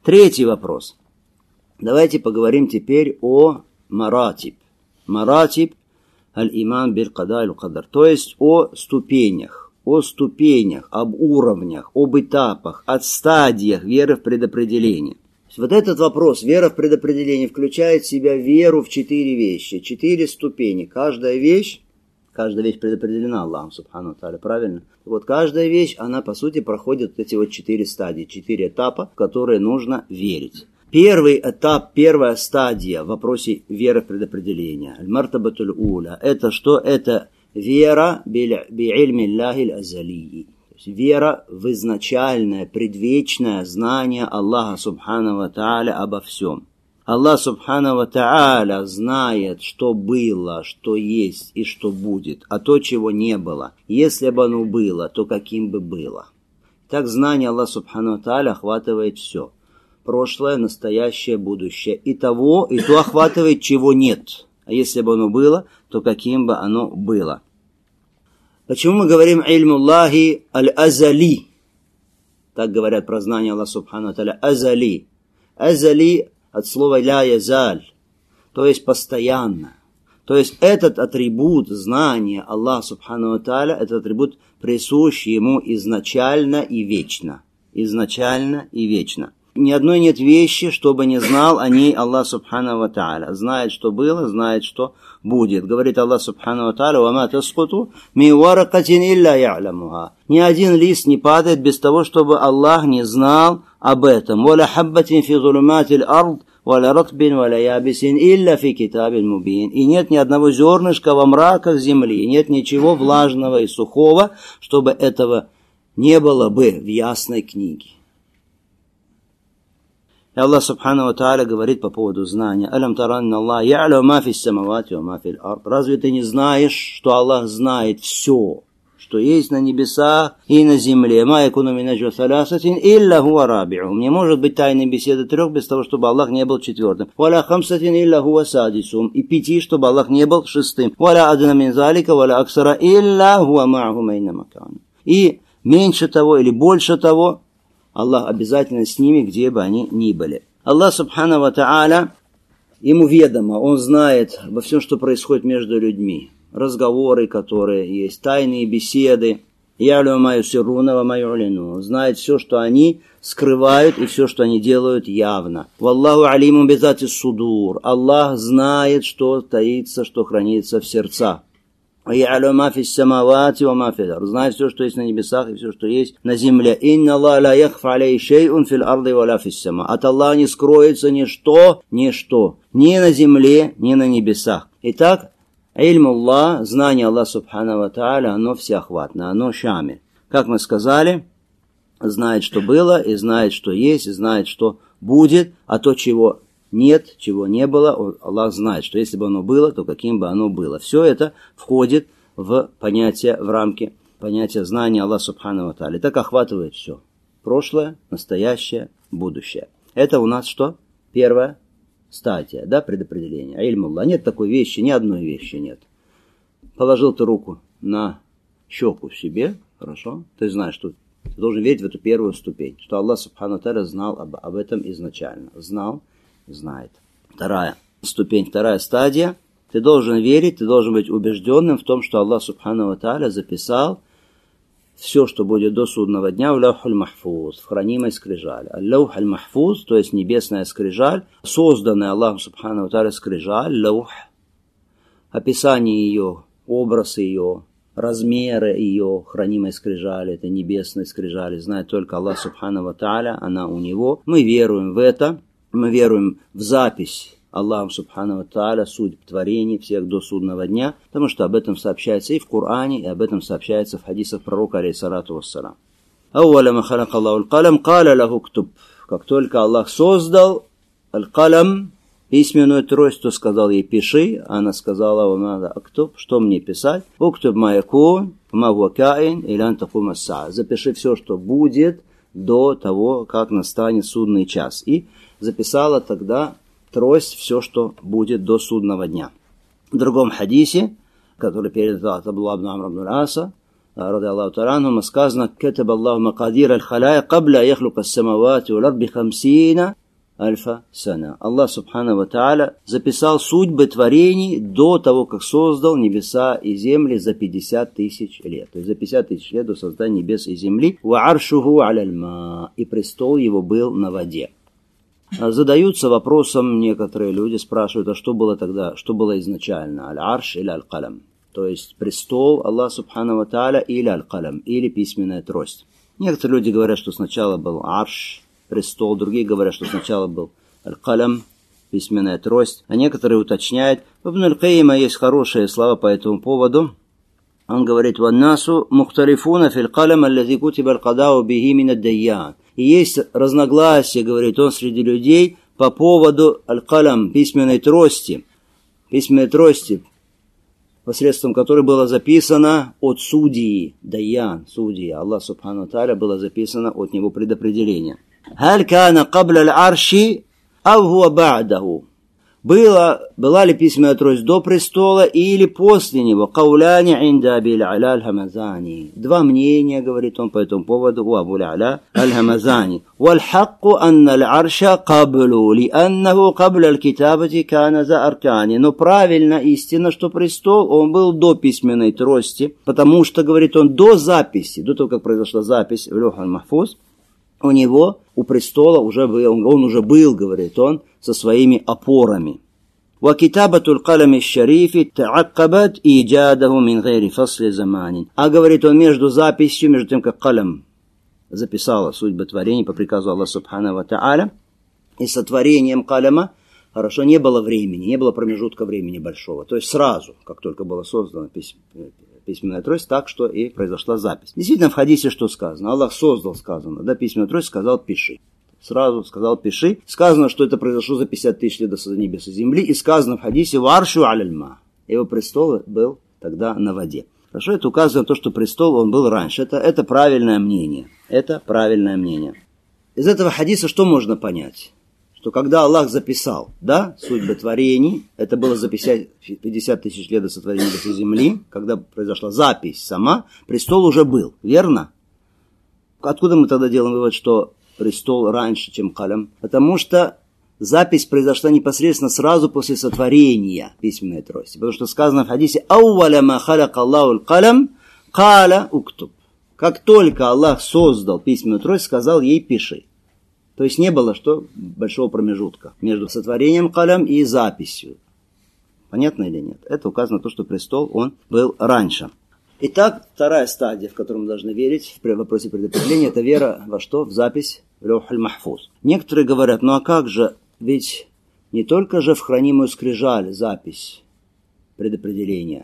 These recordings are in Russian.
Третий вопрос. Давайте поговорим теперь о маратиб. Маратиб аль-иман биль-када аль-кадар. То есть о ступенях, об уровнях, об этапах, от стадиях веры в предопределение. Вот этот вопрос, вера в предопределение, включает в себя веру в 4 вещи, 4 ступени. Каждая вещь предопределена Аллахом субхану тааля, правильно? Вот каждая вещь, она по сути проходит эти вот 4 стадии, 4 этапа, в которые нужно верить. Первый этап, первая стадия в вопросе веры в предопределение. Аль-мартабатуль уля. Это что? Это вера би-ильми Аллахи аль-азалии. Вера в изначальное, предвечное знание Аллаха субхану ва тааля обо всем. Аллах субхану ва тааля знает, что было, что есть и что будет, а то, чего не было. Если бы оно было, то каким бы было. Так знание Аллаха субхану ва тааля охватывает все. Прошлое, настоящее, будущее. И то охватывает, чего нет. А если бы оно было, то каким бы оно было. Почему мы говорим ильмуллахи аль-азали? Так говорят про знание Аллаха субхану ва тааля. Азали. Азали от слова ля язаль. То есть постоянно. То есть этот атрибут знания Аллаха субхану ва тааля, этот атрибут присущ ему изначально и вечно. Изначально и вечно. Ни одной нет вещи, чтобы не знал о ней Аллах субхану ва тааля. Знает, что было, знает, что будет. Говорит Аллах субхану ва тааля: «Вама тасқуту ми варакатин илля я'ламуха». Ни один лист не падает без того, чтобы Аллах не знал об этом. «Валя хаббатин фи зулуматил ард, валя ратбин, валя ябисин, илля фи китабин мубин». И нет ни одного зернышка во мраках земли, нет ничего влажного и сухого, чтобы этого не было бы в ясной книге. И Аллах субхану ва тааля говорит по поводу знания: «Алям таранна Аллах я'лю ма фис самавати ва ма фил ард». Разве ты не знаешь, что Аллах знает все, что есть на небесах и на земле? «Ма якуну мин наджва саласатин илля хуа раби'ухум». Не может быть тайной беседы 3 без того, чтобы Аллах не был 4-м. «Валя хамсатин илля хуа садисум». И 5, чтобы Аллах не был 6-м. «Валя адна мин залика, валя аксара илля хуа ма'ахум айна макан». И меньше того или больше того, Аллах обязательно с ними, где бы они ни были. Аллах субхану ва тааля, ему ведомо, он знает обо всем, что происходит между людьми. Разговоры, которые есть, тайные беседы. «Я'лю ма юсирруна ва ма ю'лину». Знает все, что они скрывают, и все, что они делают явно. «Валлаху алимун бизати судур». Аллах знает, что таится, что хранится в сердцах. «Я'лю ма фис самавати ва ма фил ард». Знает все, что есть на небесах, и все, что есть на земле. «Инна Аллах ла яхфа алейхи шей'ун фил арди ва ла фис сама». От Аллаха не скроется ничто, ни на земле, ни на небесах. Итак, ильмуллах, знание Аллаха субхану ва тааля, оно всеохватно, оно шамиль. Как мы сказали, знает, что было, и знает, что есть, и знает, что будет, а то, чего нет, чего не было, Аллах знает, что если бы оно было, то каким бы оно было. Все это входит в понятие, в рамки понятия знания Аллаха субхану ва тааля. Так охватывает все. Прошлое, настоящее, будущее. Это у нас что? Первая стадия, да, предопределения. Ильмуллах. Нет такой вещи, ни одной вещи нет. Положил ты руку на щеку себе, хорошо? Ты знаешь, что ты должен верить в эту первую ступень, что Аллах субхану ва тааля знал об этом изначально. Знал, знает. Вторая ступень, вторая стадия. Ты должен верить, ты должен быть убежденным в том, что Аллах субхану ва тааля записал все, что будет до судного дня, в лаухуль махфуз, в хранимой скрижали. Лаухуль махфуз, то есть небесная скрижаль, созданная Аллахом субхану ва тааля скрижаль, лаух, описание ее, образ ее, размеры ее хранимой скрижали, это небесной скрижали, знает только Аллах субхану ва тааля, она у него. Мы веруем в это. Мы веруем в запись Аллаху субхану ва тааля судьб творений всех до судного дня, потому что об этом сообщается и в Коране, и об этом сообщается в хадисах пророка, алейхиссалату вассалам. «Ауаля ма халяка Аллаху аль-калям, каля лаху ктуб». Как только Аллах создал аль-калям, письменную трость, то сказал ей: «Пиши». Она сказала: «Ва мада актуб», что мне писать? «Уктуб ма якун, ма хуа каин, илян такум ас-саа». Запиши все, что будет до того, как настанет судный час. И записала тогда трость все, что будет до судного дня. В другом хадисе, который передал от Абдуллаха ибн Амра ибн аль-Аса, ради Аллаху та'ala, сказано: «Катаба Аллаху макадир аль-халая кабля яхлука ас-самавати валь арди хамсина альфа сана». Аллах субхану ва та'аля записал судьбы творений до того, как создал небеса и земли за 50 тысяч лет. То есть за 50 тысяч лет до создания небес и земли. «Ва аршуху аль-ма», и престол его был на воде. Задаются вопросом некоторые люди, спрашивают, а что было тогда, что было изначально, аль-арш или аль-калам? То есть престол Аллах субхану ва та'аля или аль-калам, или письменная трость. Некоторые люди говорят, что сначала был арш, престол, другие говорят, что сначала был аль-калам, письменная трость, а некоторые уточняют. В Ибн аль-Кайима есть хорошие слова по этому поводу. Он говорит: «Ваннасу мухталифуна фил калам аллази кутиба аль-кадау бихи мин ад-дайян». И есть разногласия, говорит он, среди людей по поводу аль-калам, письменной трости, посредством которой было записано от судьи, дайян, судьи, Аллах субхану ва тааля, было записано от него предопределение. «Халь кана кабля аль-арши, ав хуа ба'даху». Была ли письменная трость до престола или после него? «Кауляни инда Абил А'ля аль-Хамазани». Два мнения, говорит он по этому поводу, у Абу А'ля аль-Хамазани. «Валь-хакку анна аль-арша каблу, лианнаху кабля аль-китабати кана за аркани». Но правильно, истинно, что престол, он был до письменной трости, потому что, говорит он, до записи, до того, как произошла запись в Лёх аль-Махфуз, у престола он уже был, говорит он, со своими опорами. «Вакитабатуль калами шарифи та'аккабат иджадаху мин гайри фасли заманин». А говорит он, между тем, как калам записала судьбы творений по приказу Аллаха субхану ва та'аля, и сотворением калама, хорошо, не было времени, не было промежутка времени большого. То есть сразу, как только была создана письменная трость, так что и произошла запись. Действительно, в хадисе что сказано? Аллах создал, сказано, да, письменную трость, сказал: «Пиши». Сразу сказал: «Пиши». Сказано, что это произошло за 50 тысяч лет до создания небес и земли, и сказано в хадисе: «Варшу аль-ма». Его престол был тогда на воде. Хорошо, это указывает на то, что престол он был раньше. Это правильное мнение. Это правильное мнение. Из этого хадиса что можно понять? Что когда Аллах записал, да, судьбы творений, это было за 50 тысяч лет до сотворения небес и земли, когда произошла запись сама, престол уже был, верно? Откуда мы тогда делаем вывод, что престол раньше, чем калам? Потому что запись произошла непосредственно сразу после сотворения письменной трости. Потому что сказано в хадисе: «Ауваля ма халяка Аллаху аль-калам, каля уктуб». Как только Аллах создал письменную трость, сказал ей: «Пиши». То есть не было большого промежутка между сотворением калам и записью. Понятно или нет? Это указано на то, что престол, он был раньше. Итак, вторая стадия, в которую мы должны верить в вопросе предопределения, это вера во что? В запись в Лёх аль-Махфуз. Некоторые говорят: ну а как же, ведь не только же в хранимую скрижаль запись предопределения,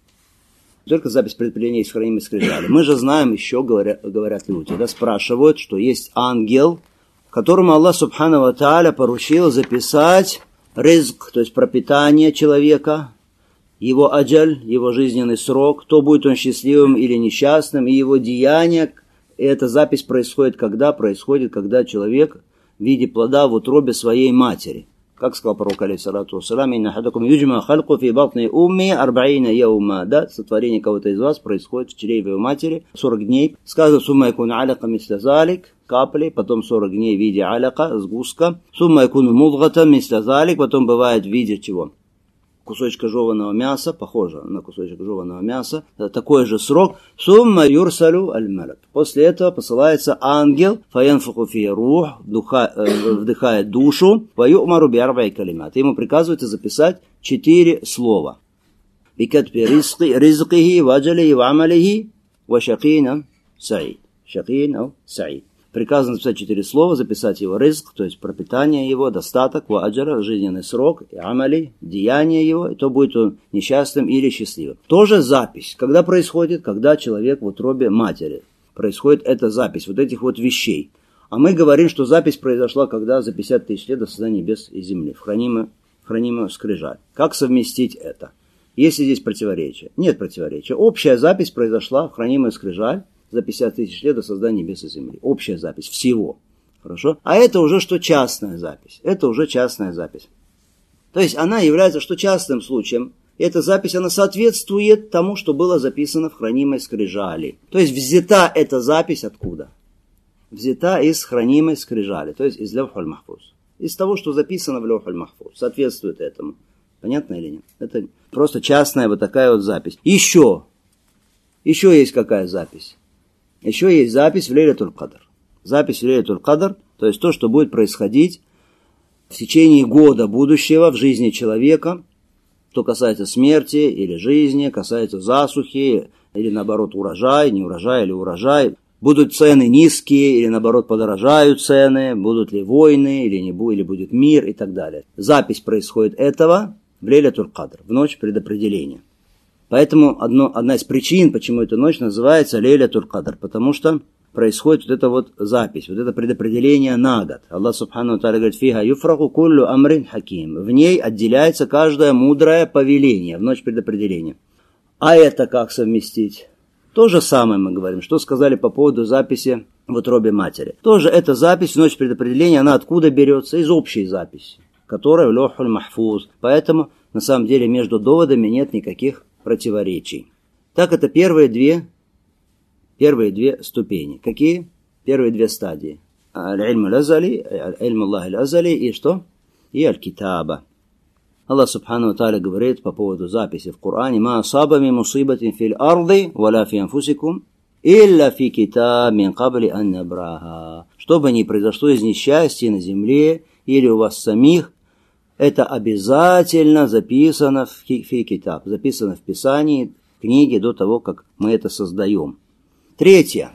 не только запись предопределения есть в хранимой скрижали. Мы же знаем, еще говорят люди, да, спрашивают, что есть ангел, которому Аллах субхану ва тааля поручил записать ризк, то есть пропитание человека, его аджаль, его жизненный срок, то будет он счастливым или несчастным, и его деяния. И эта запись происходит когда? Происходит, когда человек в виде плода в утробе своей матери. Как сказал пророк, алейхиссалату вассалам: «Инна ахадакум юджма халку фи батни умми арбаина яума». Да, сотворение кого-то из вас происходит в чреве его матери 40 дней. Сказано: «Сумма якун аляка мисля залик», капли, потом 40 дней в виде аляка, сгустка. «Сумма якун мудгата мисля залик», потом бывает в виде чего? Кусочка жеваного мяса, похоже на кусочек жеваного мяса, такой же срок. «Сумма юрсалю аль-малак». После этого посылается ангел, фаянфуху фи рух, вдыхает душу, ваю'мару би арбаи калимат. Ему приказывается записать 4 слова: бикатби ризкихи, ваджалихи, вамалихи, ва шакин саид. Шакин ау саид. Приказано записать 4 слова, записать его ризк, то есть пропитание его, достаток, ва аджара, жизненный срок, и амали, деяние его, и то будет он несчастным или счастливым. Тоже запись. Когда происходит? Когда человек в утробе матери. Происходит эта запись вот этих вот вещей. А мы говорим, что запись произошла когда? За 50 тысяч лет до создания небес и земли, в хранимую скрижаль. Как совместить это? Есть ли здесь противоречие? Нет противоречия. Общая запись произошла в хранимую скрижаль за 50 тысяч лет до создания небес и земли. Общая запись всего. Хорошо? А это уже что? Частная запись. Это уже частная запись. То есть она является что частным случаем, И эта запись, она соответствует тому, что было записано в хранимой скрижали. То есть взята эта запись откуда? Взята из хранимой скрижали, то есть из Лавх аль-Махфуз. Из того, что записано в Лавх аль-Махфуз. Соответствует этому. Понятно или нет? Это просто частная вот такая вот запись. Еще есть какая запись? Еще есть запись в Лейлатуль Кадр. Запись в Лейлатуль Кадр, то есть то, что будет происходить в течение года будущего в жизни человека, что касается смерти или жизни, касается засухи, или наоборот урожай, не урожай или урожай. Будут цены низкие или наоборот подорожают цены, будут ли войны или будет мир и так далее. Запись происходит этого в Лейлатуль Кадр, в ночь предопределения. Поэтому одна из причин, почему эта ночь называется Лейлатуль Кадр, потому что происходит вот эта вот запись, вот это предопределение на год. Аллах Субхану ва Тааля говорит: «Фиха юфраху куллю амрин хаким». В ней отделяется каждое мудрое повеление в ночь предопределения. А это как совместить? То же самое мы говорим, что сказали по поводу записи в утробе матери. Тоже эта запись в ночь предопределения, она откуда берется? Из общей записи, которая в Лавх аль-Махфуз. Поэтому на самом деле между доводами нет никаких противоречий. Так это первые две ступени. Какие? Первые две стадии. Аль-Ильм аль-Азали, Аль-Ильм Аллах аль-Азали и что? И Аль-Китаба. Аллах Субхану ва Тааля говорит по поводу записи в Коране: «Ма асаба мин мусибатин фил арди, валя фи анфусикум, илля фи китаб мин кабли ан набраха». Что бы ни произошло из несчастья на земле или у вас самих, это обязательно записано в фи китаб, записано в Писании, в книге до того, как мы это создаем. Третья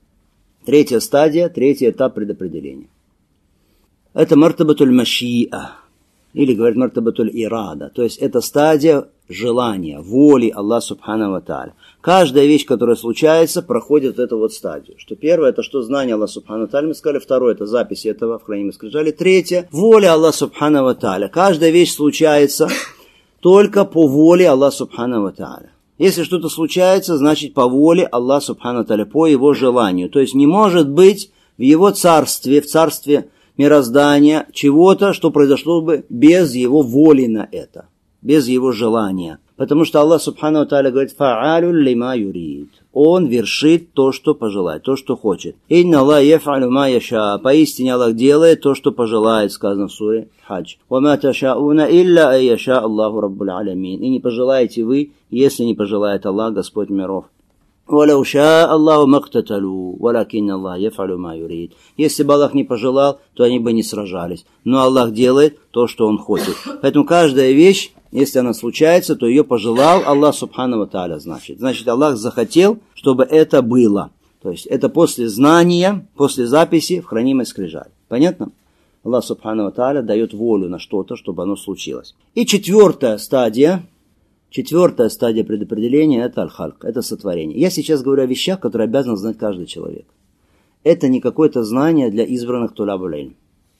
стадия, третий этап предопределения. Это мартабатуль машиа, или говорят мартабатуль ирада, то есть это стадия желания, воли Аллаха Субхану ва Тааля. Каждая вещь, которая случается, проходит эту вот стадию. Что первое, это что знание Аллаха Субхану ва Тааля, мы сказали. Второе, это запись этого в хранимой скрижали. Третье, воля Аллаха Субхану ва Тааля. Каждая вещь случается только по воле Аллаха Субхану ва Тааля. Если что-то случается, значит по воле Аллаха Субхану ва Тааля, по его желанию. То есть не может быть в его царстве, в царстве мироздания чего-то, что произошло бы без его воли на это, без его желания. Потому что Аллах Субхану ва Тааля говорит: «Фа'алю лима юрид». Он вершит то, что пожелает, то, что хочет. «Инна Аллах яф'алю ма яша». Поистине Аллах делает то, что пожелает, сказано в суре Хадж. «Ва ма ташауна илля ай яша Аллаху раббуль алямин». И не пожелаете вы, если не пожелает Аллах, Господь миров. «Валяу ша Аллаху мактаталу, валякин Аллах яф'алю ма юрид». Если бы Аллах не пожелал, то они бы не сражались. Но Аллах делает то, что Он хочет. Поэтому каждая вещь, если она случается, то ее пожелал Аллах Субхану ва Тааля, значит. Значит, Аллах захотел, чтобы это было. То есть это после знания, после записи в хранимой скрижали. Понятно? Аллах Субхану ва Тааля дает волю на что-то, чтобы оно случилось. И четвертая стадия предопределения – это аль-хальк, это сотворение. Я сейчас говорю о вещах, которые обязан знать каждый человек. Это не какое-то знание для избранных тулябуль илм.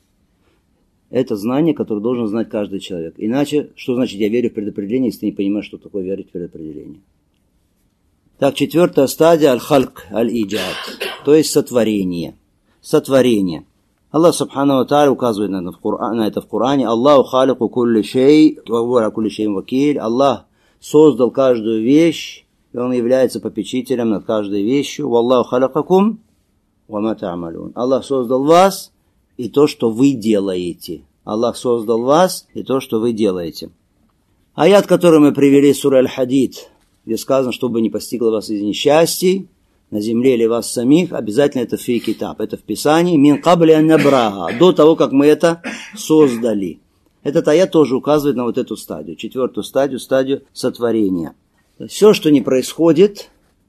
Это знание, которое должен знать каждый человек. Иначе, что значит я верю в предопределение, если ты не понимаешь, что такое верить в предопределение? Так, четвертая стадия аль-хальк, аль-иджад, то есть сотворение. Сотворение. Аллах Субхану ва Тааля указывает на это в Коране. Аллаху халику кулли шей, ва хуа кулли шейин вакиль. Аллах создал каждую вещь, и Он является попечителем над каждой вещью. Валлаху халакакум ва ма та'малун. Аллах создал вас и то, что вы делаете. Аллах создал вас и то, что вы делаете. Аят, который мы привели, сура Аль-Хадид, где сказано, чтобы не постигло вас из несчастий, на земле или вас самих, обязательно это фи китаб, это в Писании, мин кабли ан набраха, до того, как мы это создали. Этот аят тоже указывает на вот эту стадию, четвертую стадию сотворения. Все, что не происходит,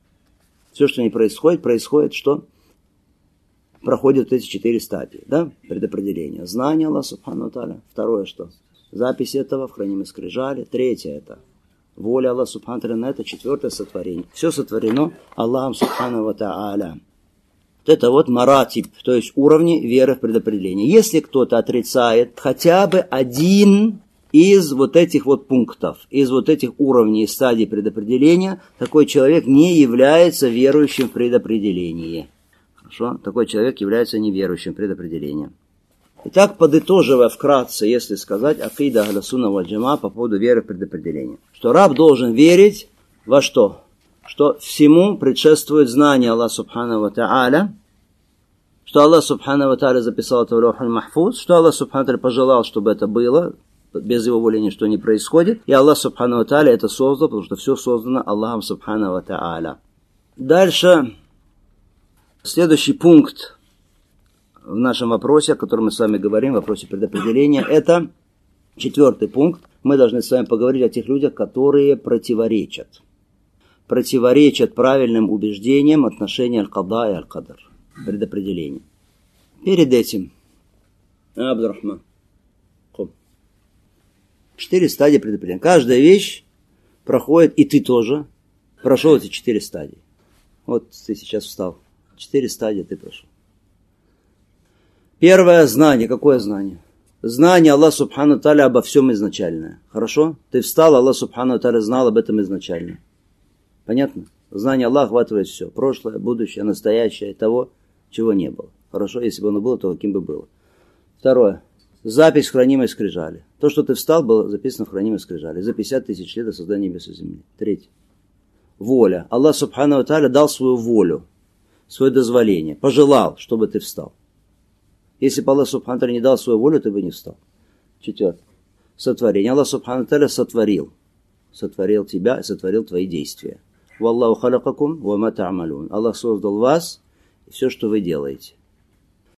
происходит что? Проходят эти четыре стадии, да? Предопределение. Знание Аллаха Субхану ва Тааля. Второе что? Запись этого в хранимой скрижали. Третье это воля Аллаха Субхану ва Тааля на это. Четвертое сотворение. Все сотворено Аллахом Субхану ва Тааля. Вот это вот маратиб, то есть уровни веры в предопределение. Если кто-то отрицает хотя бы один из вот этих вот пунктов, из вот этих уровней стадий предопределения, такой человек не является верующим в предопределение. Хорошо? Такой человек является неверующим в предопределение. Итак, подытоживая вкратце, если сказать, акида ахля сунна валь джама по поводу веры в предопределение. Что раб должен верить во что? Что всему предшествует знание Аллаха Субхану ва Тааля, что Аллах Субхану ва Тааля записал это в Лаухь аль-Махфуз, что Аллах Субхану ва Тааля пожелал, чтобы это было, без его воли ничто не происходит, и Аллах Субхану ва Тааля это создал, потому что все создано Аллахом Субхану ва Тааля. Дальше, следующий пункт в нашем вопросе, о котором мы с вами говорим, в вопросе предопределения, это 4 пункт. Мы должны с вами поговорить о тех людях, которые противоречат правильным убеждениям отношения аль-када и аль-кадар, предопределения. Перед этим, Абдурахман, 4 стадии предопределения. Каждая вещь проходит, и ты тоже прошел эти 4 стадии. Вот ты сейчас встал. 4 стадии ты прошел. Первое знание. Какое знание? Знание Аллаха Субхану Тааля обо всем изначальное. Хорошо? Ты встал, Аллах Субхану Тааля знал об этом изначально. Понятно? Знание Аллаха охватывает все. Прошлое, будущее, настоящее, того, чего не было. Хорошо? Если бы оно было, то каким бы было. Второе. Запись в хранимой скрижали. То, что ты встал, было записано в хранимой скрижали. За 50 тысяч лет до создания небес и земли. Третье. Воля. Аллах Субхану Тааля дал свою волю, свое дозволение. Пожелал, чтобы ты встал. Если бы Аллах Субхану Тааля не дал свою волю, ты бы не встал. 4. Сотворение. Аллах Субхану Тааля сотворил тебя и сотворил твои действия. Валлаху халакакум ва ма та'малун. Аллах создал вас и все, что вы делаете.